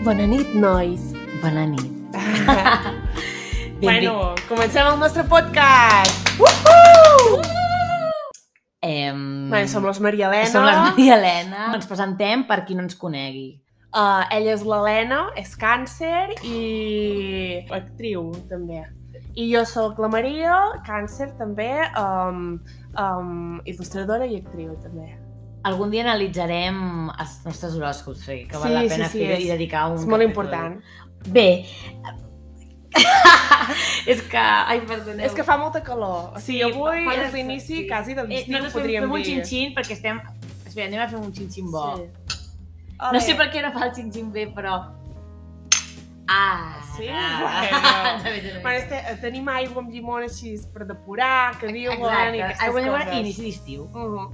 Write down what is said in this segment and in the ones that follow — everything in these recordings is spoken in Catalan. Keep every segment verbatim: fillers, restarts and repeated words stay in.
Bona nit, nois. Bona nit. Bueno, comencem el nostre podcast! Uh-huh! Em... Bueno, som les Maria Elena. Som les Maria Elena. Ens presentem per qui no ens conegui. Uh, ella és l'Helena, és càncer i actriu, també. I jo sóc la Maria, càncer, també, um, um, il·lustradora i actriu, també. Algun dia analitzarem els nostres horòscops, que sí, val la pena sí, sí, fer és, i dedicar un és molt capítol. important. Bé, és que... Ai, perdoneu. És que fa molta calor. O sigui, avui fa- és l'inici sí. quasi de l'estiu, eh, no, podríem fem, fem dir. un xin-xin perquè estem... Espera, anem a fer un xin-xin bo. Sí. No sé per què no fa el xin-xin bé, però... Ah! Sí? Ah. Bueno, bueno este, tenim aigua amb llimona així per depurar, que diuen Exacte. i aquestes aigua amb llimona coses. i inici d'estiu. Uh -huh.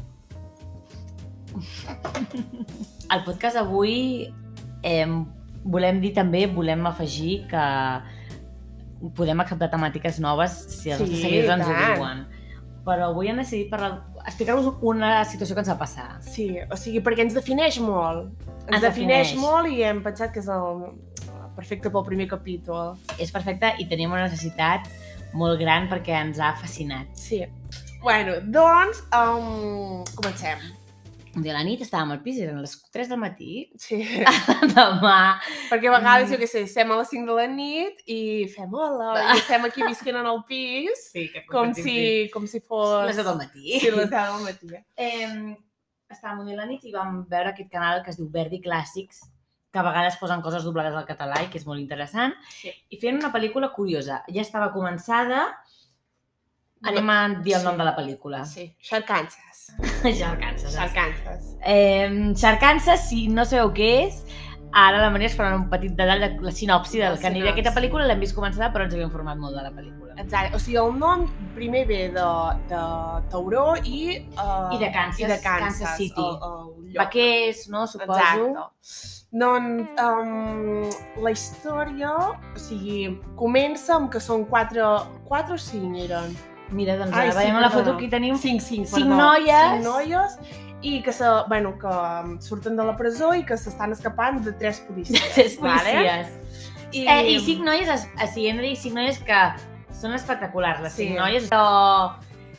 Al podcast d'avui eh, volem dir també, volem afegir que podem acceptar temàtiques noves si els Sí, nostres seguidors ens ho tant. diuen. Però avui hem decidit parlar, explicar-vos una situació que ens va passar. Sí, o sigui, perquè ens defineix molt. Ens, Ens defineix, defineix. molt i hem pensat que és el perfecte pel primer capítol. És perfecte i tenim una necessitat molt gran perquè ens ha fascinat. Sí. Bueno, doncs, um, comencem. Un dia a la nit estàvem al pis, eren les tres del matí. Sí. Demà. Perquè a vegades, jo què sé, estem a les cinc de la nit i fem hola, i estem aquí visquent en el pis, Sí, que com si, com si fos... Les deu del matí. Sí, les deu del matí. Eh, estàvem un dia a la nit i vam veure aquest canal que es diu Verdi Clàssics, que a vegades posen coses doblades al català i que és molt interessant. Sí. I feien una pel·lícula curiosa. Ja estava començada. Anem a dir el nom de la pel·lícula. Sí, Xarcances. Xarcances. Xarcances. Eh, Xarcances, si no sabeu què és, ara la Maria es farà un petit detall de la sinopsi del La que aniria sinopsi. aquesta pel·lícula. L'hem vist començada, però ens havíem informat molt de la pel·lícula. Exacte. O sigui, el nom primer ve de, de Tauró i... Uh, I de Kansas, i de Kansas, Kansas City. El, el lloc. Vaquers, no? Suposo. Exacte. Doncs um, la història, o sigui, comença amb que són quatre, quatre o cinc eren. Mira, doncs Ai, ara sí, veiem la perdona. foto, aquí tenim Cinc, cinc, cinc perdó. noies. Cinc noies i que, se, bueno, que um, surten de la presó i que s'estan escapant de tres policies. tres Vale? policies. I, Eh, I cinc noies, es- o sigui, hem de dir cinc noies que són espectaculars, les Sí. cinc noies, però...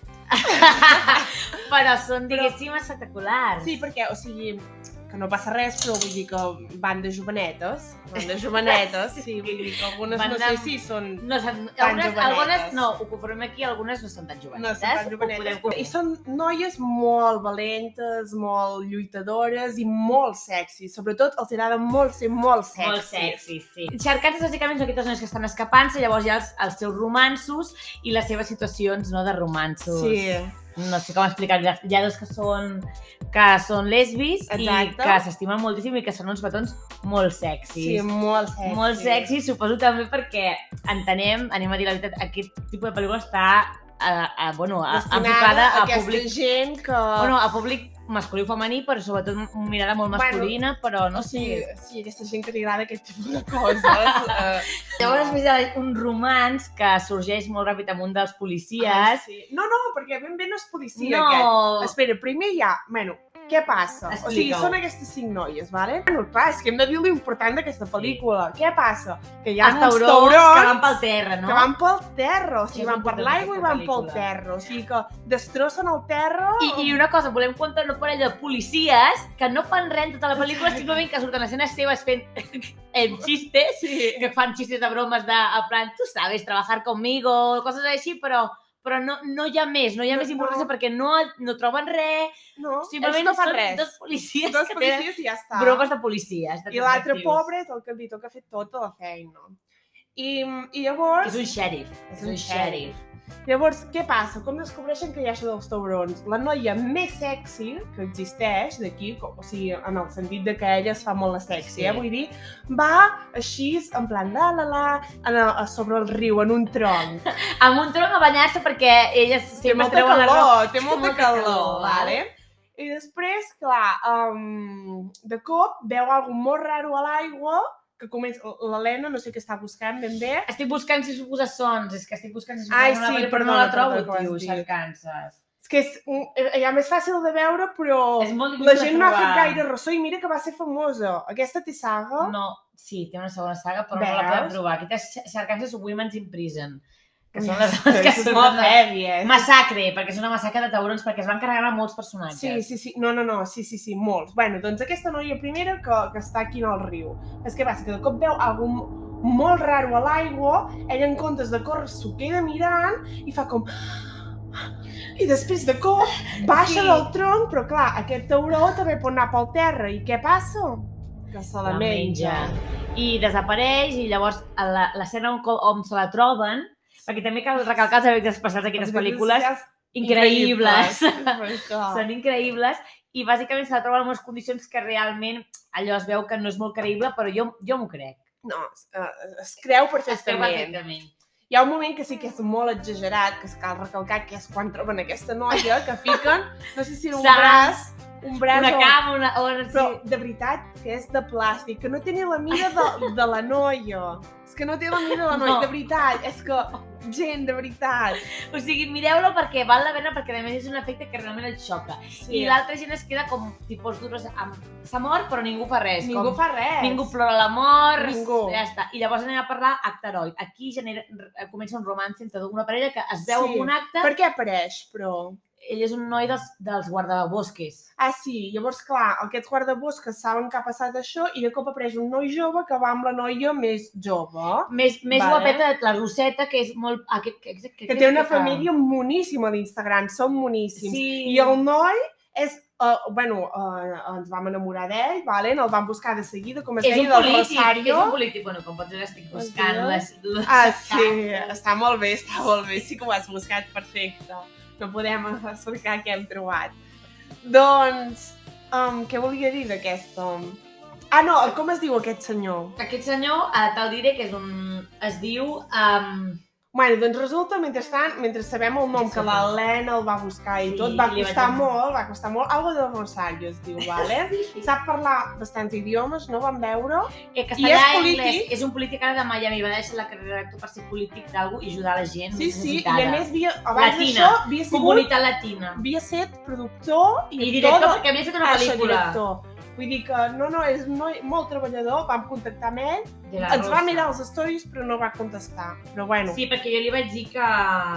però són, diguéssim, espectaculars. Sí, perquè, o sigui, que no passa res, però vull dir que van de jovenetes, van de jovenetes, sí, vull dir que algunes Van no de- sé si són... No, són, Tan algunes, jovenetes. algunes, no, ho confirmem aquí, algunes no són tan No jovenetes. són tan ho jovenetes. podem I són noies molt valentes, molt lluitadores i molt sexis. Sobretot els agrada molt ser molt sexis. Molt sexy, sí. Xarcances, bàsicament, són aquestes noies que estan escapant-se, llavors hi ha els, els seus romanços i les seves situacions, no?, de romansos. Sí. No sé com explicar, hi ha, hi ha dos que són, que són lesbis i Exacte. que s'estimen moltíssim i que són uns petons molt sexis. Sí, molt sexis. Molt sexy, suposo també perquè entenem, anem a dir la veritat, aquest tipus de pel·lícula està a, a, bueno, a, enfocada Destinada a a aquesta públic, gent que... bueno, a públic masculí o femení, però sobretot una mirada molt masculina, bueno, però no o sé. sigui, sí, aquesta gent que li agrada aquest tipus de coses. uh, Llavors després hi ha un romans que sorgeix molt ràpid amb un dels policies. ah, sí. No, no, perquè ben bé no és policia No. aquest. Espera, primer hi ha... Bueno, què passa? O sigui, Explica-ho. són aquestes cinc noies, vale? Bueno, clar, és que hem de dir l'important d'aquesta pel·lícula. Què passa? Que hi ha Els uns taurons, taurons que van pel terra, no? que van pel terra, o sigui, és van per important l'aigua i d'aquesta van pel pel·lícula. terra. O sigui que destrossen el terra... I, I una cosa, volem contar una parella de policies que no fan res en tota la pel·lícula, simplement que surten escenes seves fent en xistes, Sí. que fan xistes de bromes de, en plan, tu sabes, trabajar conmigo, coses així, però, però no, no hi ha més, no hi ha No, més importància no. perquè no, no troben res, No, simplement ells no fan són res. dos policies Dos que tenen policies i ja està. bromes de policies. De I l'altre detectius. pobre és el que li toca fer tota la feina. I, i llavors... És un xèrif. És un xèrif. Llavors, què passa? Com descobreixen que hi ha això dels taurons? La noia més sexy que existeix d'aquí, o sigui, en el sentit de que ella es fa molt la sexy, Sí. eh? Vull dir, va així, en plan, la, la, la, en el, a sobre el riu, en un tronc. Amb un tronc a banyar-se perquè elles Té sempre molta treuen la roba. calor, té molta molta calor, calor, vale? I després, clar, um, de cop veu alguna molt raro a l'aigua, que comença... L'Helena, no sé què està buscant ben bé. Estic buscant si suposa sons, és que estic buscant si suposa Ai, una sí, pel·lícula, però perdona, no la trobo, perdona, tio, que ho has dit. Xarcances. És que és un- ja més fàcil de veure, però És molt la difícil gent de no ha fet trobar. gaire ressò i mira que va ser famosa. Aquesta té saga? No, Sí, té una segona saga, però no la podem trobar. Aquí té Arkansas Women's in Prison, que són les que són molt heavy, eh? Massacre, perquè és una massacre de taurons, perquè es van carregar molts personatges. Sí, sí, sí. No, no, no, sí, sí, sí, molts. Bueno, doncs aquesta noia primera que, que està aquí en el riu. És que passa que de cop veu algú molt raro a l'aigua, ella en comptes de córrer s'ho queda mirant i fa com... I després de cop baixa sí. del tronc, però clar, aquest tauró també pot anar pel terra. I què passa? Que se la, la menja. menja. I desapareix, i llavors l'escena on, on se la troben, perquè també cal recalcar els efectes especials d'aquestes pel·lícules, increïbles. increïbles. Són increïbles, i bàsicament se la troben en unes condicions que realment allò es veu que no és molt creïble, però jo, jo m'ho crec. No, es creu perfectament. Es creu perfectament. Hi ha un moment que sí que és molt exagerat, que es cal recalcar, que és quan troben aquesta noia, que fiquen, no sé si era un Sang, braç, un braç una o... cama, una... O... Però de veritat que és de plàstic, que no té ni la mida de, de la noia. És que no té la mida de la noia, no. De veritat. És que, gent, de veritat. O sigui, mireu-lo perquè val la pena, perquè a més és un efecte que realment et xoca. Sí. I l'altra gent es queda com tipus dures amb... S'ha mort, però ningú fa res. Ningú com... fa res. Ningú plora la mort. Ningú. Ja està. I llavors anem a parlar acte heroic. Aquí genera... comença un romance entre una parella que es veu sí. en un acte... Per què apareix, però? Ell és un noi dels, dels guardabosques. Ah, sí. Llavors, clar, aquests guardabosques saben que ha passat això i de cop apareix un noi jove que va amb la noia més jove. Més, més vale. guapeta, la Roseta, que és molt... Ah, que, que, que, que, que té una que família fa... moníssima d'Instagram, són moníssims. Sí. I el noi és... Uh, bueno, uh, ens vam enamorar d'ell, vale? El vam buscar de seguida, com es és deia, del Rosario. És un polític, bueno, com pots veure estic buscant les, les... Ah, sí, està molt bé, està molt bé, sí que ho has buscat, perfecte. No podem cercar què hem trobat. Doncs, um, què volia dir d'aquesta? Ah, no, com es diu aquest senyor? Aquest senyor, eh, te'l diré que és un... es diu... Um... Bueno, doncs resulta, mentrestant, mentre sabem el nom, sí, que l'Helena el va buscar i sí, tot, va costar molt, va costar molt, algo de Rosario es diu, vale? Sí. Sap parlar bastants idiomes, no vam veure? Eh, castellà, I és polític. Anglès, és un polític ara de Miami, va deixar la carrera d'actor per ser polític d'algú i ajudar la gent sí, necessitada. Sí, i a més, havia, abans Latina, d'això, havia sigut... Comunitat latina. Havia set productor i, I director, perquè havia fet una pel·lícula. Vull dir que no, no, és noi, molt treballador, vam contactar amb ell, ens Rosa. va mirar els stories però no va contestar, però bueno. Sí, perquè jo li vaig dir que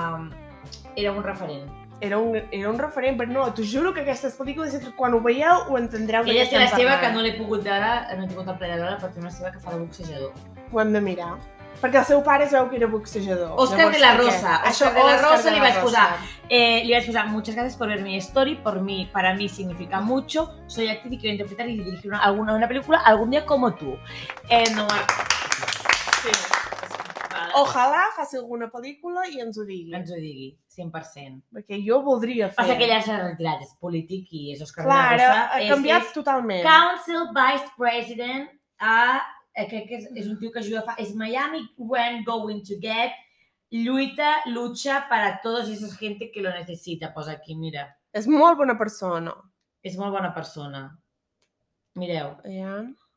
era un referent. Era un, era un referent, però no, t'ho juro que aquestes pel·lícules, que quan ho veieu ho entendreu de què Ella estem té la seva parlant. que no l'he pogut veure, no he tingut el plaer de veure, però té una seva que fa de boxejador. Ho hem de mirar. Perquè el seu pare es veu que era boxejador. Òscar Llavors, de la Rosa. Òscar de la Rosa li vaig posar. Eh, li vaig posar, muchas gracias por ver mi story, por mí, para mí significa mucho, soy actriz y quiero interpretar y dirigir una, alguna, una película algún día como tú. Eh, no, sí. Vale. Ojalà faci alguna pel·lícula i ens ho digui. Ens ho digui, cent per cent. Perquè jo voldria fer... Passa que ella s'ha retirat, és polític i és Òscar Clar, de la Rosa. ha canviat és, totalment. Council Vice President a... crec que és, és un tio que ajuda, fa, és Miami when going to get, lluita, lucha para todos esos gente que lo necesita, posa aquí, mira. És molt bona persona. És molt bona persona. Mireu. Ja.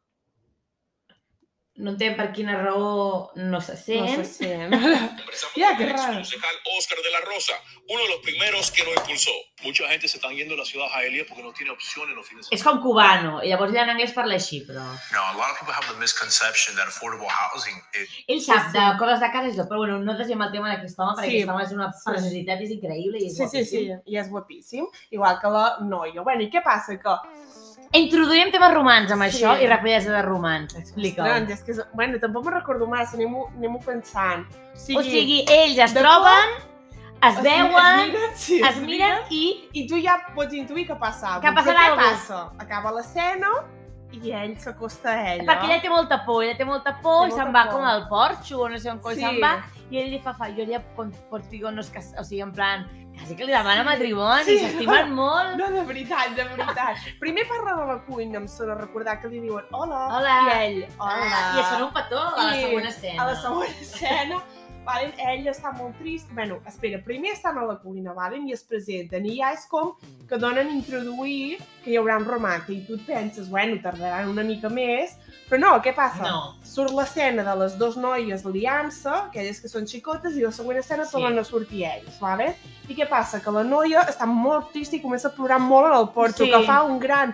No entenc per quina raó no se sent. No se sent. Ya, qué raro. Musical Óscar de la Rosa, uno de los primeros que lo impulsó. Mucha gente se está yendo a la ciudad de Hialeah porque no tiene opciones los fines de semana. És com cubano, i llavors ja en anglès parla així, però... No, a lot of people have the misconception that affordable housing... It... Ell sap de coses de casa i tot, però bueno, no desviem el tema d'aquest home, perquè sí. Aquest home és una personalitat, és increïble i és sí, guapíssim. Sí, sí, i és guapíssim, igual que la noia. Bueno, i què passa? Que... Introduïm temes romans amb sí. Això i rapidesa de romans. Explica-ho. Ostres, és que és... Bueno, tampoc me'n recordo massa, anem-ho anem pensant. O sigui, o sigui ells es troben, cop, es veuen, es miren, sí, es miren i... I tu ja pots intuir què passa. Que passa què passa? Acaba l'escena i ell s'acosta a ella. Perquè ella té molta por, ella té molta por té i se'n va com al porxo o no sé on coi sí. Se'n va i ell li fa fa, jo ja contigo no és que... O sigui, en plan... Quasi que li demana matrimoni, sí. S'estimen molt. No, de veritat, de veritat. Primer parla de la cuina, em sona recordar que li diuen hola, hola. I ell, hola. Ah, I es fa un petó a la I següent escena. A la següent escena, valen? Ell està molt trist. Bueno, espera, primer estan a la cuina, valen? I es presenten. I ja és com que donen a introduir que hi haurà un romance. I tu et penses, bueno, tardaran una mica més. Però no, què passa? No. Surt l'escena de les dues noies liant-se, aquelles que són xicotes, i la següent escena sí. Tornen a sortir ells, vale? I què passa? Que la noia està molt trista i comença a plorar molt en el porxo, sí. Que fa un gran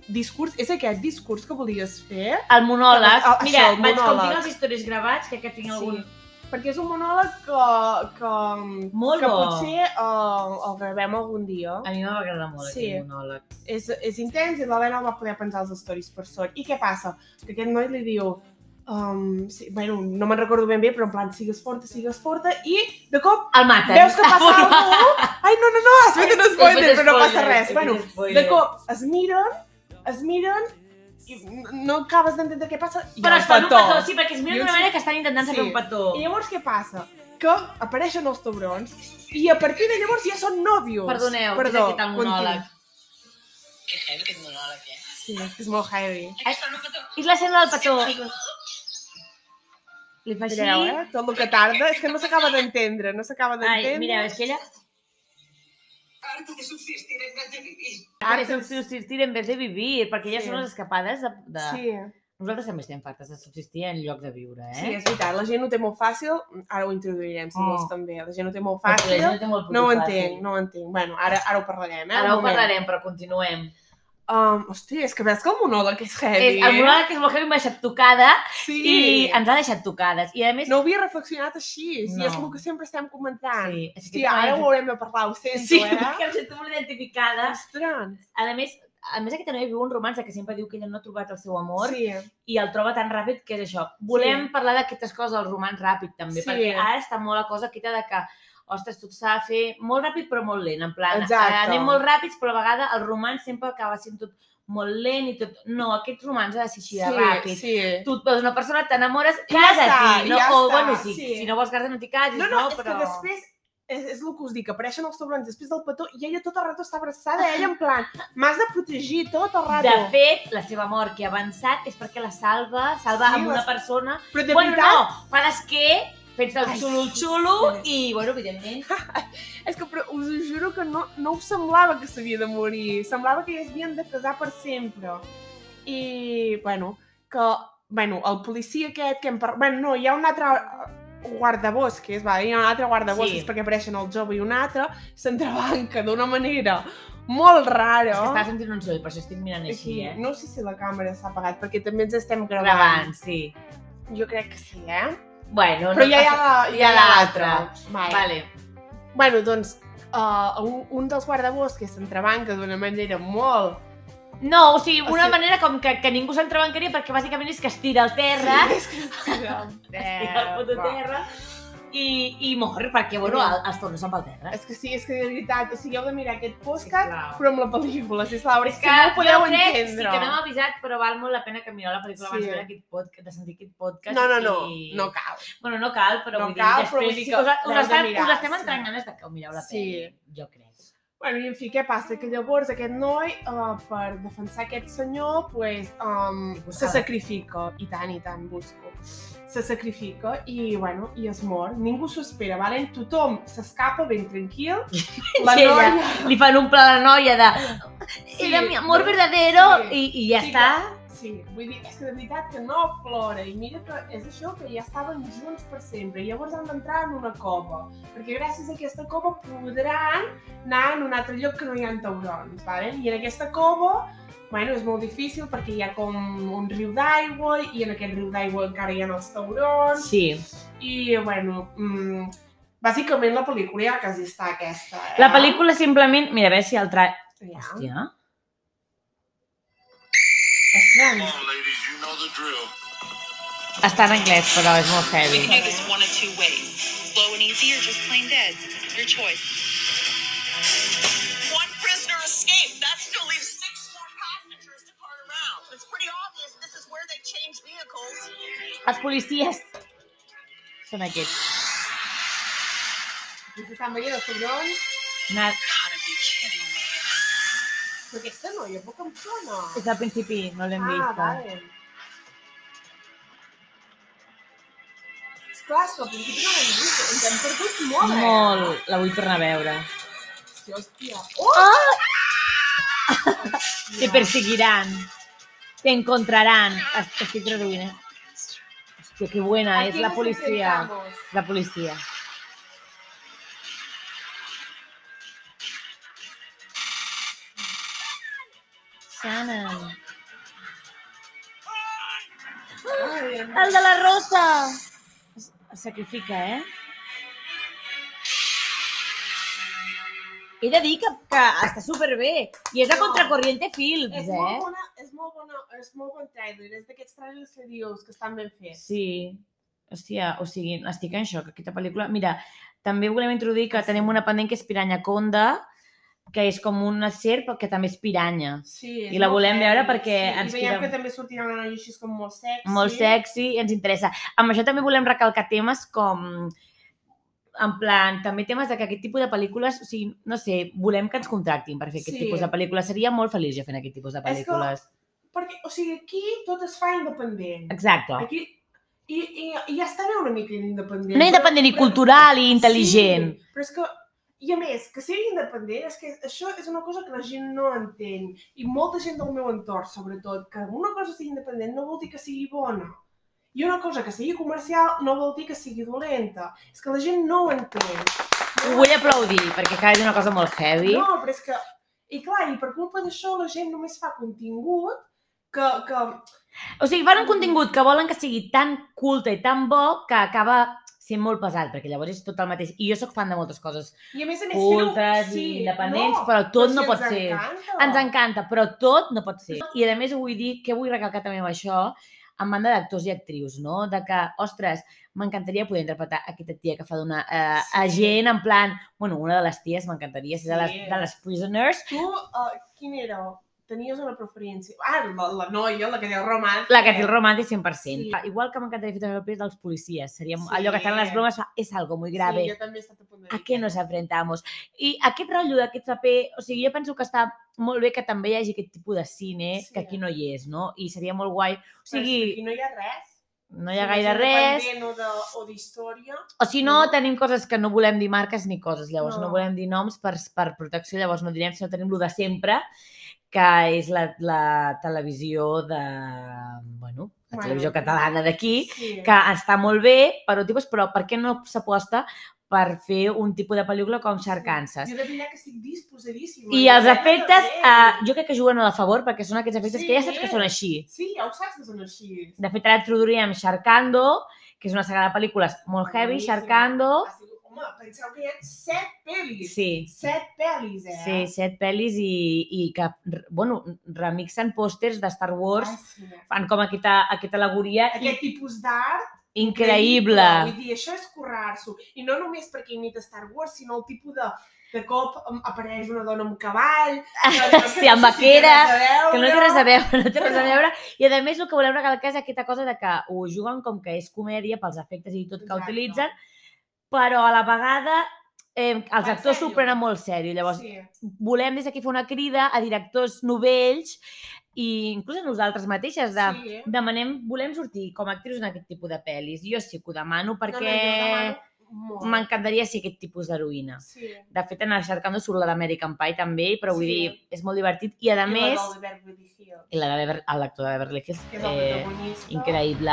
discurs, és aquest discurs que volies fer? El monòleg. Que, Mira, això, el vaig, com monòleg. tinc els històries gravats, crec que tinc algun... Sí. Perquè és un monòleg que, que, Molt que bo. potser uh, el gravem algun dia. A mi m'agrada molt Sí. aquest monòleg. És, és intens i l'Helena el va poder penjar als stories per sort. I què passa? Que aquest noi li diu... Um, sí, bueno, no me'n recordo ben bé, però en plan, sigues forta, sigues forta, i de cop El maten. veus que passa alguna cosa... Ai, no, no, no, has fet un spoiler, però no passa res. He fet Bueno, spoiler. de cop es miren, es miren, i no acabes d'entendre què passa, i Però el es fan un petó. petó, sí, perquè es miren I un d'una sí- manera que estan intentant sí. fer un petó. I llavors què passa? Que apareixen els taurons i a partir de llavors ja són nòvios. Perdoneu, Perdó, és aquest el monòleg. Que heavy aquest monòleg, eh? Sí, és que és molt heavy. Aquí fan un petó. És l'escena del petó. Li fa així... Mireu, eh? Tot el que tarda, és que no s'acaba d'entendre, no s'acaba Ai, d'entendre. mireu, és que ella... Harta de subsistir en vez de vivir. Ara és subsistir en vez de vivir, perquè elles Sí. són les escapades de... de... Sí, Nosaltres també estem fartes de subsistir en lloc de viure, eh? sí, és veritat, la gent ho té molt fàcil, ara ho introduirem, si Oh. vols també, la gent ho té molt Perquè la fàcil, gent ho té molt no ho fàcil. entenc, no ho entenc. Bueno, ara, ara ho parlarem, eh? Ara un ho moment. parlarem, però continuem. Um, hosti, és que veus que el monòleg és heavy, És, el monòleg és molt heavy, m'ha deixat tocada Sí. i ens ha deixat tocades. I a més... No ho havia reflexionat així, sí, No. és el que sempre estem comentant. Sí, és que Hòstia, ara també- ho haurem de parlar, ho sento, Sí, eh? perquè em sento molt identificada. Ostres. A més, a més aquesta noia viu un romanç que sempre diu que ella no ha trobat el seu amor Sí, i el troba tan ràpid que és això. Volem Sí. parlar d'aquestes coses, el romanç ràpid també, Sí. perquè ara està molt la cosa aquesta de que ostres, tot s'ha de fer molt ràpid però molt lent, en plan, Exacte. eh, anem molt ràpids però a la vegada el romanç sempre acaba sent tot molt lent i tot... No, aquest romanç ha de ser així de ràpid. sí. Tu et veus una persona, t'enamores, I ja està, casa-t'hi, no? ja o, està, bueno, si, sí. si no vols casa no t'hi casis, No, no? no, és però... que després, és, és el que us dic, apareixen els taurons després del petó i ella tot el rato està abraçada a ella en plan, m'has de protegir tot el rato. De fet, la seva mort que ha avançat és perquè la salva, salva Sí, amb una les- persona. Però de Bueno, veritat, no, fa d'esquer, fent el Ai, xulo-xulo sí. i, bueno, evidentment, és que però us ho juro que no, no us semblava que s'havia de morir, semblava que ja es havien de casar per sempre. I, bueno, que, bueno, el policia aquest que hem parlat, bueno, no, hi ha un altre guardabosques, va, hi ha un altre guardabosques Sí. perquè apareixen el jove i un altre, s'entrebanca d'una manera molt rara. és que estava sentint un soroll, per això estic mirant així, Aquí, eh? no sé si la càmera s'ha apagat, perquè també ens estem gravant. Gravant, sí. Jo crec que sí, eh? Bueno, Però no ja hi ha, passa- la, hi ha l'altre. Vale. Vale. Bueno, doncs, uh, un, un dels guardabosques s'entrebanca d'una manera molt... No, o sigui, una O sigui- manera com que, que ningú s'entrebancaria perquè bàsicament és que es tira al terra, Sí, és que es tira al es tira al puto terra i, i mor, perquè, bueno, el, els tornos amb el terra. És que sí, és que de veritat, o sigui, heu de mirar aquest podcast, Sisplau. però amb la pel·lícula, sisplau, És és que que no ho podeu jo crec, entendre. sí que no hem avisat, però val molt la pena que mireu la pel·lícula Sí. abans de, veure aquest podcast, de sentir aquest podcast. No, no, no, i... no cal. Bueno, no cal, però No vull dir, cal, després, però vull dir sí que que us, us, l'heu de estem, mirar, us estem sí. entrant ganes de que ho mireu la Sí. pel·li, jo crec. Bueno, i en fi, què passa? Que llavors aquest noi, uh, per defensar aquest senyor, pues, um, se sacrifica. I tant, i tant, busco. Se sacrifica i, bueno, i es mor. Ningú s'ho espera, vale? Tothom s'escapa ben tranquil. La I ella, noia... li fan un pla a la noia de Sí, era mi amor no, verdadero sí. i, i ja Sí, està. que- Sí, vull dir, és que de veritat que no plora. I mira que és això, que ja estaven junts per sempre. I llavors han d'entrar en una cova. Perquè gràcies a aquesta cova podran anar en un altre lloc que no hi ha taurons, vale? I en aquesta cova, bueno, és molt difícil perquè hi ha com un riu d'aigua i en aquest riu d'aigua encara hi ha els taurons. Sí. I, bueno, mm, bàsicament la pel·lícula ja quasi està aquesta, eh? La pel·lícula simplement... Mira, a veure si el tra... Ja. Hòstia. Ostres. Come on, ladies, you know the drill. Està en anglès, però és molt We heavy. can do this one of two ways. Slow and easy or just plain dead. Your choice. One prisoner escaped. That still leaves six more passengers to cart around. It's pretty obvious this is where they change vehicles. Els policies són aquests. Aquí s'estan veient els taurons. Nat, Gotta be kidding me. Però aquesta noia poc em sona. és al principi, no l'hem Ah, vist. vale. Esclar, és que al principi no l'hem vist. Ens hem perdut molt, eh? Molt. La vull tornar a veure. Sí, hòstia. Oh! Te perseguirán. Te encontrarán. Es- Estic traduint, eh? Hòstia, que buena, és Aquí la nos policia. enfrentamos. La policia. Shannon. El de la rosa! Es sacrifica, eh? He de dir que, que està superbé. I és a Contracorriente Films, és eh? Molt bona, és molt bona, és molt bon trailer. És d'aquests trailers que dius que estan ben fets. Sí. Hòstia, o sigui, estic en xoc, aquesta pel·lícula. Mira, també volem introduir que tenim una pendent que és Piranha Conda, que és com una serp, però que també és piranya. Sí, és I la volem molt veure heavy, perquè sí. ens I veiem queda- que també sortirà una noia així com molt sexy. Molt sexy i ens interessa. Amb això també volem recalcar temes com... En plan, també temes de que aquest tipus de pel·lícules, o sigui, no sé, volem que ens contractin per fer aquest Sí. tipus de pel·lícules. Seria molt feliç jo fent aquest tipus de És que- pel·lícules. Perquè, o sigui, aquí tot es fa independent. Exacte. Aquí... I, i, I ja està bé una mica independent. No independent, i cultural, i intel·ligent. Sí, però és que, i a més, que sigui independent, és que això és una cosa que la gent no entén. I molta gent del meu entorn, sobretot, que una cosa sigui independent no vol dir que sigui bona. I una cosa que sigui comercial no vol dir que sigui dolenta. És que la gent no ho entén. Ho vull aplaudir, perquè acaba de dir una cosa molt heavy. No, però és que... I clar, i per culpa d'això la gent només fa contingut que... que... O sigui, fan un contingut que volen que sigui tan culte i tan bo que acaba sent molt pesat, perquè llavors és tot el mateix. I jo sóc fan de moltes coses I a més a més... cultes sí, i independents, no, però tot però no si pot ens ser. encanta. Ens encanta, però tot no pot ser. I a més ho vull dir, què vull recalcar també amb això, en banda d'actors i actrius, no? De que, ostres, m'encantaria poder interpretar aquesta tia que fa d'una eh, Sí. agent, en plan... Bueno, una de les ties m'encantaria ser de, les, Sí. de les Prisoners. Tu, uh, quin era? Tenies una preferència? Ah, la, la noia, la que diu romàntic. La que té el romàntic cent per cent. Sí. Igual que m'encantaria fer també el paper dels policies. Seria Sí. allò que estan a les bromes, fa, és algo muy grave. Sí, jo també he estat a punt de dir. ¿A què nos enfrentamos? I aquest rotllo d'aquest paper, o sigui, jo penso que està molt bé que també hi hagi aquest tipus de cine, Sí. que aquí no hi és, no? I seria molt guai. O Però és que sigui, aquí no hi ha res. no hi ha Si gaire és res. independent O de- o d'història. O si no, No. tenim coses que no volem dir marques ni coses, llavors no, No. volem dir noms per, per protecció, llavors no direm, sinó tenim lo de sempre, que és la, la televisió de... Bueno, la Bueno, televisió catalana d'aquí, Sí. que està molt bé, però, tipus, però per què no s'aposta per fer un tipus de pel·lícula com Sharkansas? Jo de veritat que estic disposadíssima. I els Jo efectes, també. eh, jo crec que juguen a favor, perquè són aquests efectes Sí. que ja saps que són així. Sí, ja ho saps que són així. De fet, ara introduiríem Sharkando, que és una saga de pel·lícules molt heavy, Boníssima. Sharkando. Ha sigut- Home, penseu que hi ha set pel·lis. Sí, Set pel·lis, eh? sí, set pel·lis i, i que, bueno, remixen pòsters de Star Wars, Ai, sí. fan com aquesta, aquesta alegoria Aquest tipus d'art increïble. Vull dir, això és currar-s'ho. I no només perquè imita Star Wars, sinó el tipus de... De cop em- apareix una dona amb un cavall, que no sé- Sí, amb no sé si té vaquera, res a que no té res a veure, no té res a Però- veure. I a més el que volem recalcar és aquesta cosa de que ho juguen com que és comèdia pels efectes i tot que Exacte. utilitzen, però a la vegada eh, els En actors s'ho sèrio? prenen molt sèrio. Llavors, Sí. volem des d'aquí fer una crida a directors novells i inclús a nosaltres mateixes de Sí, eh? demanem, volem sortir com a actrius en aquest tipus de pel·lis. Jo sí que ho demano No, perquè no, jo demano molt. m'encantaria ser aquest tipus d'heroïna. Sí. De fet, en el Cercando surt la d'American Pie també, però vull Sí. dir, és molt divertit. I a I més, la del Beverly Hills, i la de Bever- l'actor de Beverly Hills, que és el eh, protagonista. increïble.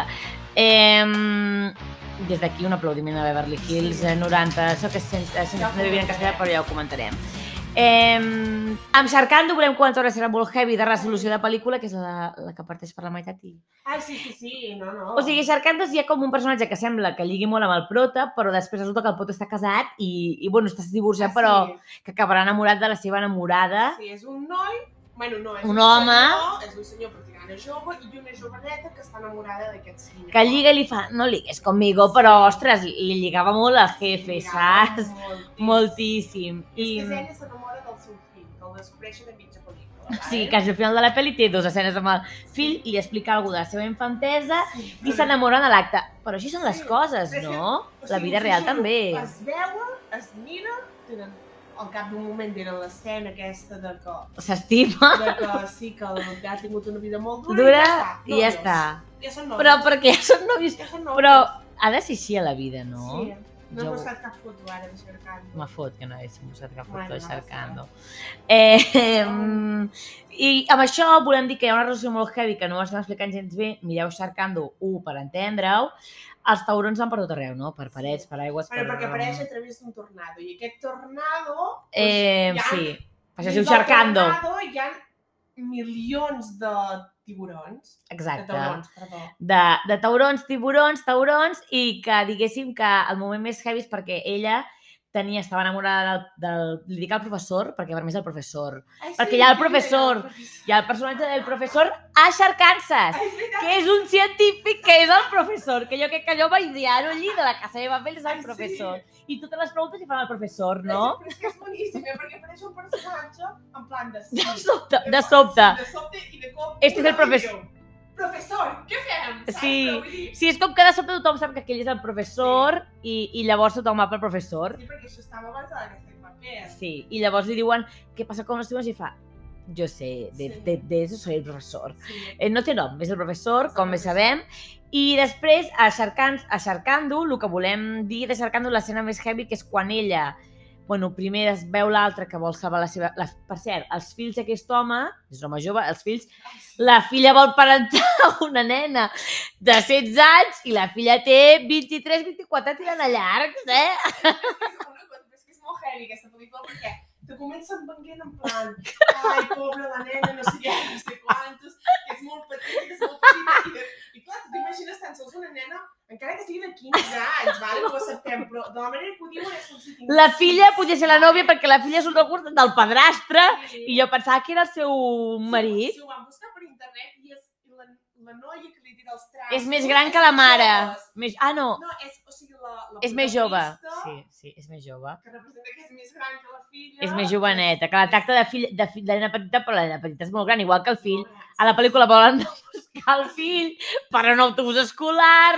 Eh, des d'aquí un aplaudiment a Beverly Hills, Sí. eh, noranta, això que és sense, sense Ja ho no vivir en comentarem. castellà, però ja ho comentarem. Eh, amb Cercando volem comentar una serà molt heavy de resolució de pel·lícula, que és la, la que parteix per la meitat. I... Ai, sí, sí, sí, no, no. O sigui, Cercando hi ha com un personatge que sembla que lligui molt amb el prota, però després resulta que el prota està casat i, i bueno, està divorciat, Ah, però sí. que acabarà enamorat de la seva enamorada. Sí, és un noi, bueno, no, és Un un, home. senyor, és un senyor praticant jove i una joveneta que està enamorada d'aquest senyor. Que lliga i li fa, no ligues conmigo, però, ostres, li lligava molt al jefe, Mirava saps? moltíssim. Moltíssim. I... I, És que ella s'enamora del seu fill, que el descobreixen a mitja pel·lícula. sí, que al final de la pel·li té dues escenes amb el fill i li explica alguna de la seva infantesa Sí, i s'enamoren a l'acte. Però així són les Sí, coses, és que, no? O La sigui, vida us real juro, també. Es veuen, es miren, tenen, al cap d'un moment tenen l'escena aquesta de que, S'estima. de que sí que el que ha tingut una vida molt dura, Dura i ja i ja està. està. Ja són nòvios. Però perquè ja són novis. Ja són nòvios. Però ha de ser així a la vida, no? Sí. No Jo- he posat cap foto ara de cercant. Me fot que no haguéssim posat cap foto Bueno, de no Cercando. Eh, eh, I amb això volem dir que hi ha una relació molt heavy que no ho estem explicant gens bé. Mireu Cercando u per entendre-ho. Els taurons van per tot arreu, no? Per parets, per aigües, Bueno, per... perquè apareix a través d'un tornado, i aquest tornado... Eh, doncs, hi ha- sí, per això es dins diu del Cercando. tornado hi ha milions de tiburons. Exacte. De taurons, perdó. De, de taurons, tiburons, taurons, i que diguéssim que el moment més heavy és perquè ella tenia, estava enamorada del, del... Li dic al professor, perquè per mi és el professor. Ai, sí, perquè hi ha el que professor, era el professor. hi ha el personatge del professor Asher Kansas, Ai, és veritat. que és un científic que és el professor, que jo crec que allò vaig diar-ho allí de la casa de papel és el Ai, sí. professor. I totes les preguntes hi fan al professor, no? Però és que és boníssim, eh? Perquè apareix un personatge en plan de... Sí, De sobte, de sobte. De sobte i de cop... Este és el professor. Professor, què fem? Saps? Sí, Però vull dir- sí, és com que de sobte tothom sap que aquell és el professor i, i llavors tothom va pel professor. Sí, perquè això estava abans de la Casa de Paper. Sí, i llavors li diuen què passa con los estudiants i fa jo sé, de, Sí. de, de eso soy el professor. Sí. Eh, no té nom, és el professor, És el com bé professor. sabem. I després, a Cercant, a Cercando, el que volem dir de Cercando, l'escena més heavy, que és quan ella, bueno, primer es veu l'altra que vol salvar la seva... La, per cert, els fills d'aquest home, és un home jove, els fills, la filla vol parentar una nena de setze anys i la filla té vint-i-tres vint-i-quatre tirant a llargs, eh? Una cosa, és que és molt heavy aquesta pel·lícula perquè te comencen venguent en plan ai, pobra la nena, no sé què, no sé quantos, que és molt petita, que és molt petita, i, de, i clar, tu t'imagines tan sols una nena, encara que sigui de quinze anys, vale? No ho acceptem, però de la manera que ho diuen és com si tingués... La filla podia ser la nòvia perquè la filla és un recurs del padrastre Sí. i jo pensava que era el seu marit. Sí, ho van buscar per internet i és la, la noia que li tira els trastos... És més gran que la mare. joves. Més... Ah, no, No, és, o sigui, la, la és més jove. protagonista, Sí, sí, és més jove. que representa que és més gran que la filla... És més joveneta, que la tracta de, fill, de, fill, de nena petita, però la nena petita és molt gran, igual que el fill. Molt A la pel·lícula volen buscar el fill per un autobús escolar.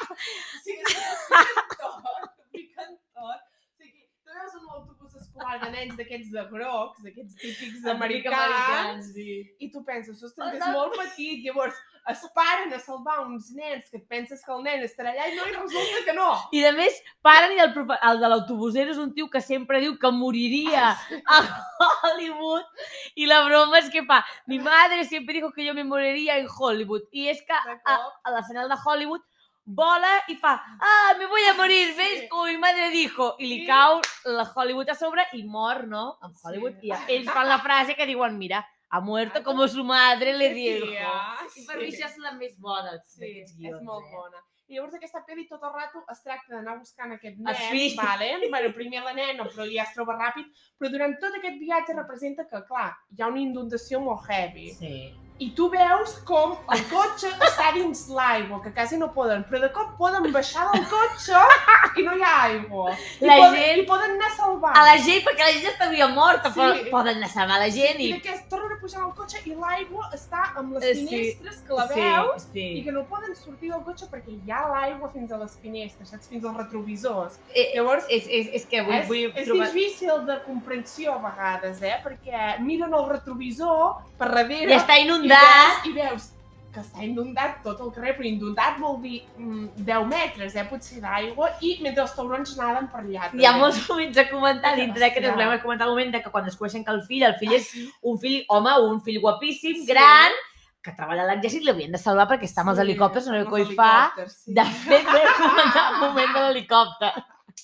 Sí, és que ho fiquen tot, ho fiquen tot. O sigui, tu veus un autobús escolar de nens d'aquests de grocs, d'aquests típics americans, i tu penses, ostres, que és molt petit, llavors es paren a salvar uns nens que et penses que el nen estarà allà i no, i resulta que no. I a més, paren i el, profe- el de l'autobusero és un tio que sempre diu que moriria a Hollywood. I la broma és que fa, mi madre siempre dijo que yo me moriría en Hollywood. I és que De a, cop. a la senyal de Hollywood vola i fa, ah, me voy a morir, ves, com mi madre dijo. I li Sí. cau la Hollywood a sobre i mor, no? En Hollywood. Sí. I ells fan la frase que diuen, mira, ha muerto como su madre le dijo. Sí, I per mi això és la més bona Sí, d'aquests és guions. molt eh? bona. I llavors aquesta pel·li tot el rato es tracta d'anar buscant aquest Els nen, fills. vale? Bueno, primer la nena, però ja es troba ràpid, però durant tot aquest viatge representa que, clar, hi ha una inundació molt heavy. Sí. I tu veus com el cotxe està dins l'aigua, que quasi no poden, però de cop poden baixar del cotxe i no hi ha aigua. I, La poden, gent- I poden anar a salvar. A la gent, perquè la gent ja estaria morta, Sí. però poden anar a salvar la gent I i... d'aquest tornen a pujar al cotxe i l'aigua està amb les Eh, sí. finestres que la veus sí. i que no poden sortir del cotxe perquè hi ha l'aigua fins a les finestres, saps? Fins als retrovisors. Eh, Llavors, és, és, és que vull, és, vull és trobar... difícil de comprensió a vegades, eh? Perquè miren el retrovisor per darrere I està i inundat. veus, i veus que està inundat tot el carrer, però inundat vol dir mm, deu metres, eh, potser d'aigua, i mentre els taurons naden per allà. Hi ha també. molts moments a comentar dintre d'aquest, Hòstia. volem comentar el moment de que quan descobreixen que el fill, el fill Ah, és sí. un fill, home, un fill guapíssim, Sí. gran, que treballa a l'exèrcit, l'havien de salvar perquè està amb els Sí, helicòpters, no sé amb què els hi fa. helicòpters, sí. De fet, volem comentar el moment de l'helicòpter.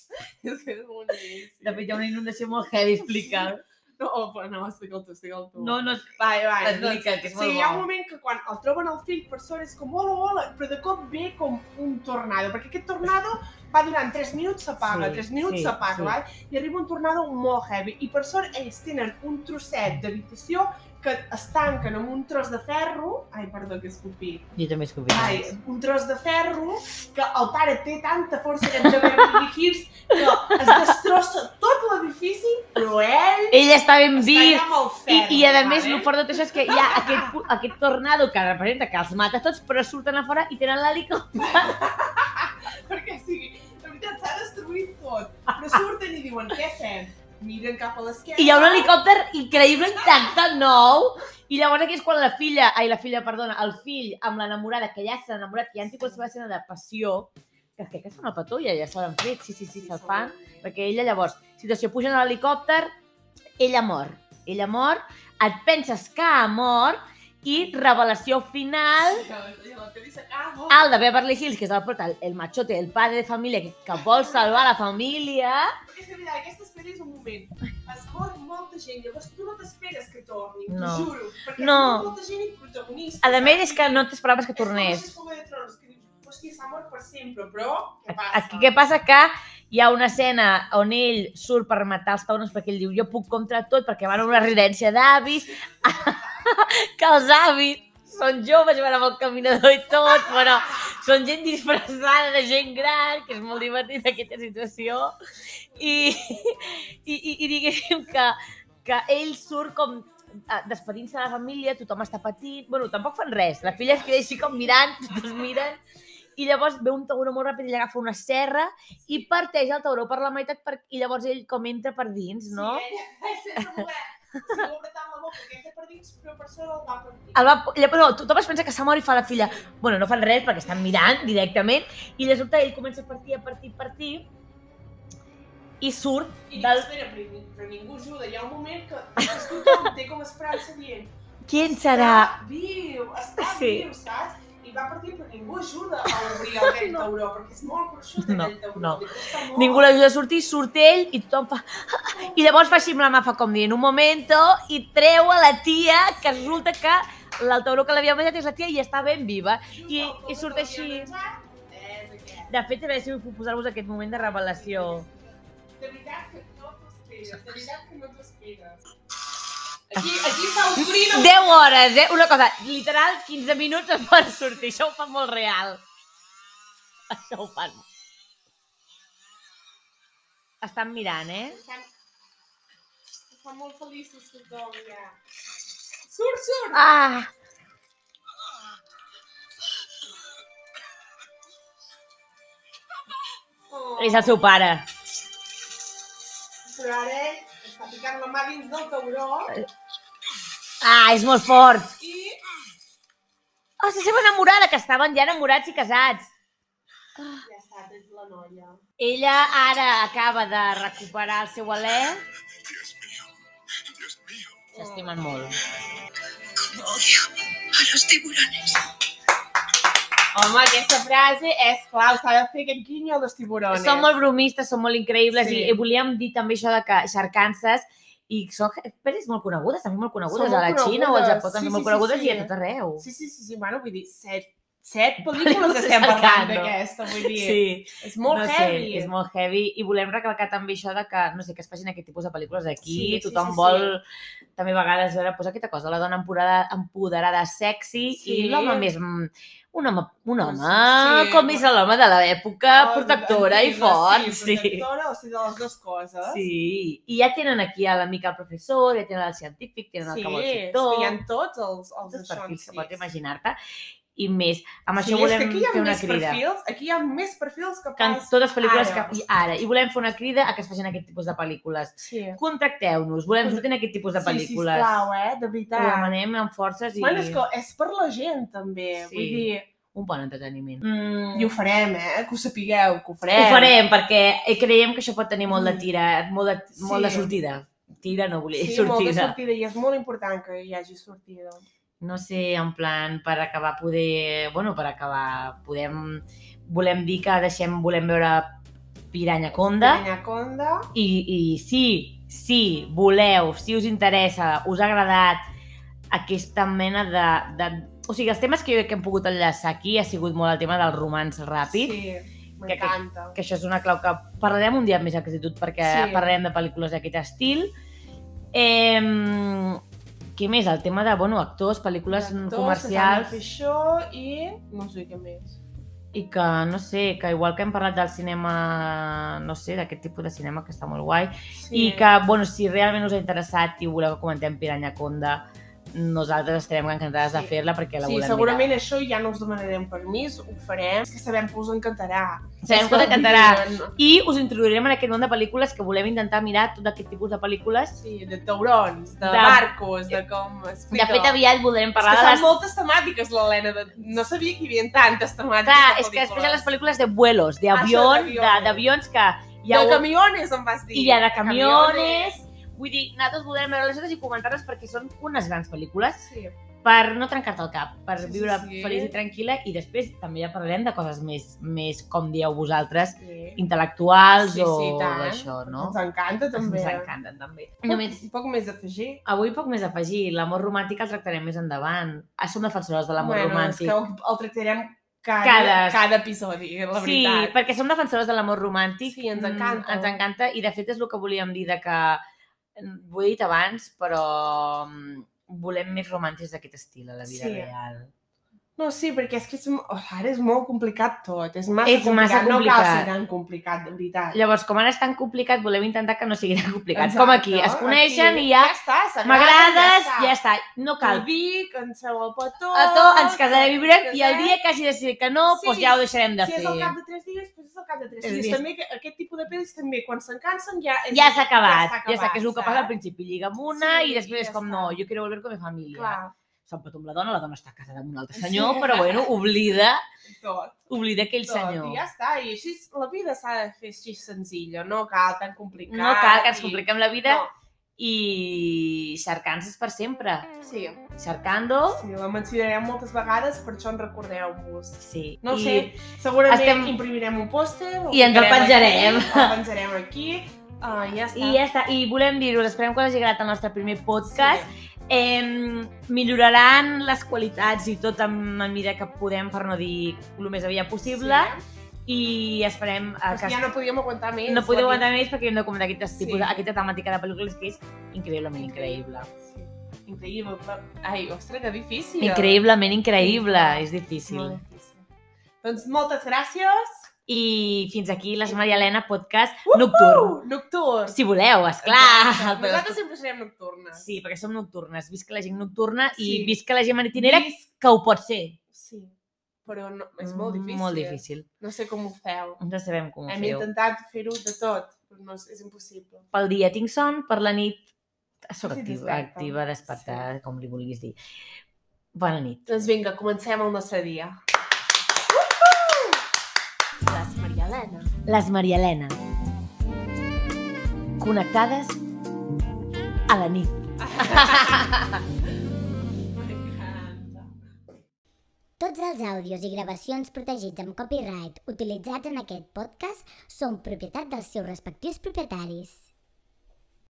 És que és boníssim. De fet, hi ha una inundació molt heavy, explica. No, oh, però no, explica'l tu, explica'l tu. No, no, Vai, vai. explica, que és molt Sí, hi ha un bo. moment que quan el troben el fill per sort és com hola, hola, però de cop ve com un tornado, perquè aquest tornado va durant tres minuts s'apaga, Sí, tres minuts sí, s'apaga, sí. val? I arriba un tornado molt heavy, i per sort ells tenen un trosset d'habitació que es tanquen amb un tros de ferro, ai, perdó, que he escopit, Jo també he escopit. ai, un tros de ferro, que el pare té tanta força que ens Beverly Hills que es destrossa tot l'edifici, però ell Ell està ben està viu. allà amb el I, ferro, I a més, vale? el fort de tot això és que hi ha aquest, pu- aquest tornado que representa que els mata tots, però surten a fora i tenen l'helicòpter. Perquè, o sigui, la veritat, s'ha destruït tot. Però surten i diuen, què fem? Miren cap a l'esquerra. I hi ha un helicòpter increïble, intacte, nou. I llavors aquí és quan la filla, ai, la filla, perdona, el fill amb l'enamorada, que ja s'ha enamorat, que ja han tingut la seva escena de passió, que crec que és una patolla, ja se l'han fet, sí, sí, sí, se'l fan, perquè ella llavors, situació, pugen a l'helicòpter, ella mor, ella mor, et penses que ha mort, i revelació final, I la pel·li s'acaba. el de Beverly Hills, que és el prota, el, el machote, el padre de família, que, que vol salvar la família. Perquè és que, mira, aquestes pel·lis un moment. es mor molta gent, llavors tu no t'esperes que torni, no. t'ho juro, perquè no. es mor molta gent i protagonista. A més és que no t'esperaves que tornés. És com a de Tronos, que dius, hòstia, s'ha mort per sempre, però què passa? Aquí què passa que hi ha una escena on ell surt per matar els tauros perquè ell diu jo puc contra tot perquè van a una residència d'avis, que els avis són joves, van amb el caminador i tot, però són gent disfressada de gent gran, que és molt divertida aquesta situació, i, i, i, i diguéssim que, que ell surt com despedint-se de la família, tothom està patint, bueno, tampoc fan res, la filla es queda així com mirant, tots miren, i llavors ve un tauró molt ràpid i agafa una serra i parteix el tauró per la meitat per... i llavors ell com entra per dins, no? Sí, ell sense voler. Sí, obre tant la boca que entra per dins, però per sobre el va partir. El va... Llavors, tothom es pensa que s'ha mort i fa la filla. Bueno, no fan res perquè estan mirant directament i de sobte ell comença a partir, a partir, a partir i surt I del... dic, espera, però, però ningú ajuda. Hi ha un moment que, que tothom té com esperança dient Qui serà? Està viu, està Sí. viu, saps? I va partir, però ningú ajuda a obrir aquell No. tauró, perquè és molt gruixut No, aquell tauró. no. li costa molt. Ningú l'ajuda a sortir, surt ell i tothom fa... I llavors fa així amb la mà, fa com dient un momento i treu a la tia, que resulta que el tauró que l'havia menjat és la tia i està ben viva. Just I, el i tauró surt que així. havia menjat, és aquest. De fet, a veure si vull posar-vos aquest moment de revelació. De veritat que no t'ho esperes, de veritat que no t'ho esperes. Aquí, aquí està obrint el... deu hores, eh? Una cosa, literal, quinze minuts per sortir. Això ho fan molt real. Això ho fan. Estan mirant, eh? Estan, estan molt feliços tothom, ja. Surt, surt! Ah! Oh. És el seu pare. Però ara ell està ficant la mà dins del tauró Ah, és molt fort. i... Oh, la seva enamorada, que estaven ja enamorats i casats. Ja està, tens la noia. Ella ara acaba de recuperar el seu alè. Dios mío, Dios mío. S'estimen molt. Odio a los tiburones. Home, aquesta frase és clau, s'ha de fer aquest guinyo a los tiburones. Són molt bromistes, són molt increïbles Sí. i volíem dir també això de que xarcances i són pel·lis molt conegudes, també molt conegudes Són a la molt Xina o al conegudes. Japó, també Sí, molt sí, conegudes sí, i a sí. tot arreu. Sí, sí, sí, sí, bueno, vull dir, set, set pel·lícules estem parlant Cercant-ho. d'aquesta, vull dir, Sí, és molt no heavy. sé, és molt heavy i volem recalcar també això de que, no sé, que es facin aquest tipus de pel·lícules aquí, Sí, sí, tothom sí, vol sí. també a vegades veure pues, aquesta cosa, la dona empoderada, empoderada sexy Sí. i l'home més... mm, Un home, un home Sí, com és l'home de l'època, Oh, protectora i antiga, fort, sí. sí. Protectora, o sigui, de les dues coses. Sí, i ja tenen aquí a l'amic el professor, ja tenen el científic, tenen el Sí, que vol ser és tot, que hi ha tots els, els tots els això, perfils sí. que pots imaginar-te, i més. Amb Sí, això és volem que aquí hi ha fer una més crida. perfils, aquí hi ha més perfils que Que en pas totes les pel·lícules ara. que... I ara. I volem fer una crida a que es facin aquest tipus de pel·lícules. Sí. Contacteu-nos, volem sortir en aquest tipus de Sí, pel·lícules. sisplau, eh, de Ho veritat. demanem amb forces i Bueno, és que és per la gent, també. Sí. Vull dir, un bon entreteniment. mm, i ho farem, eh, que ho sapigueu, que ho farem. Ho farem perquè creiem que això pot tenir molt de Mm. tira, molt de, molt de Sí. sortida. Tira no volia dir Sí, molta sortida. sortida, i és molt important que hi hagi sortida. No sé, en plan, per acabar poder... Bueno, per acabar, podem... Volem dir que deixem, volem veure Piranya Conda Anaconda. i, i sí, sí, voleu, si us interessa, us ha agradat aquesta mena de... de... O sigui, els temes que jo crec que hem pogut enllaçar aquí ha sigut molt el tema del romanç ràpid, Sí, que, que, m'encanta. que això és una clau que parlarem un dia amb més actitud perquè Sí. parlarem de pel·lícules d'aquest estil. Eh, què més? El tema de, bueno, actors, pel·lícules Actors, comercials que saben fer això i no sé què més. i que, no sé, que igual que hem parlat del cinema, no sé, d'aquest tipus de cinema que està molt guai, Sí. i que, bueno, si realment us ha interessat i voleu que comentem Piranya Conda, nosaltres estarem encantades de Sí. fer-la perquè la Sí, volem segurament mirar. això ja no us demanarem permís, ho farem, és que sabem que us encantarà. Sabem És que us encantarà. vull dir, I us introduirem en aquest món de pel·lícules que volem intentar mirar tot aquest tipus de pel·lícules. Sí, de taurons, de, De- barcos, de com De explica. fet, aviat voldrem És parlar que de són les... moltes temàtiques, l'Helena. De... No sabia que hi havia tantes temàtiques Clar, de és que després hi ha les pel·lícules. pel·lícules de vuelos, d'avions, Ah, de- d'aviones. d'avions que hi ha De un... camiones, em vas dir. I hi ha de camiones. Vull dir, nosaltres voldrem veure-les totes i comentar-les perquè són unes grans pel·lícules. Sí. per no trencar-te el cap, per Sí, sí, viure sí. feliç i tranquil·la, i després també ja parlarem de coses més, més com dieu vosaltres, Sí. intel·lectuals Sí, o sí, tant. d'això, no? Ens encanta, també. Ens encanten, també. Poc, Només, poc més a afegir. avui poc més a afegir. L'amor romàntic el tractarem més endavant. Ah, som defensores de l'amor bueno, romàntic. és que el, el tractarem cada, Cada- cada episodi, la Sí, veritat. perquè som defensores de l'amor romàntic. Sí, ens Mm, encanta. Ens encanta, i de fet és el que volíem dir, de que, ho he dit abans, però mm, volem més romàntics d'aquest estil a la vida Sí. real. No, sí, perquè és que és, oh, ara és molt complicat tot. És massa És massa complicat. No complicat. cal ser tan complicat, de veritat. Llavors, com ara és tan complicat, volem intentar que no sigui tan complicat. Exacte. Com aquí, es coneixen Aquí, i ja, ja està, s'agraden, m'agrades, ja ja està. està. No cal. Cal dir que ens feu el petó. A to, ens casarem i viurem, ens i el casem. dia que hagi decidit que no, Sí, doncs ja ho deixarem de Si fer. és al cap de tres dies, doncs és al cap de tres És dies. dir- També que aquest tipus de pel·lis també, quan se'n cansen, ja... És, Ja s'ha acabat, Ja ja està, que és el que passa al saps? principi. Lliga amb una Sí, i després ja és com, està. no, jo quiero volver con mi familia. Clar, Se'n pot amb la dona, la dona està casada amb un altre senyor, Sí. però bueno, oblida, tot. oblida aquell Tot, senyor. i ja està. I així, la vida s'ha de fer així senzilla, no cal tan complicat. No cal que ens i- compliquem la vida No. i cercant-se per sempre. Sí, Cercando, sí, la mencionarem moltes vegades, per això en recordeu-vos. sí. No ho I sé, segurament estem- imprimirem un pòster, I ens el ficarem penjarem. Aquí, el penjarem aquí, uh, ja està. I ja està. I volem dir-vos, esperem que us hagi agradat el nostre primer podcast. Sí. Eh, milloraran les qualitats i tot en mesura que podem, per no dir el més aviat possible. Sí. I esperem eh, Però és que... que ja no podíem aguantar més. No podeu la aguantar més perquè hem de comentar aquest Sí. tipus, aquesta temàtica de pel·lícules que és increïblement increïble. Sí. Increïble. però- Ai, ostres, que difícil. Increïblement increïble, és Molt difícil. difícil. Doncs moltes gràcies. I fins aquí les Maria Elena podcast nocturn. Uh, nocturn. Si voleu, esclar. Exacte. Nosaltres sempre serem nocturnes. Sí, perquè som nocturnes. Visca la gent nocturna i Sí. visca la gent maritinera, Vis- que ho pot ser. Sí, però no, és molt difícil. Molt difícil. No sé com ho feu. No sabem com ho Hem feu. intentat fer-ho de tot, però no és, és impossible. Pel dia tinc son, per la nit soc Sí, activa, desperta. activa, despertar, sí. Com li vulguis dir. Bona nit. Doncs vinga, comencem el nostre dia. Les Maria Elena. Les Maria Elena. Connectades a la nit. M'encanta. Tots els àudios i gravacions protegits amb copyright utilitzats en aquest podcast són propietat dels seus respectius propietaris.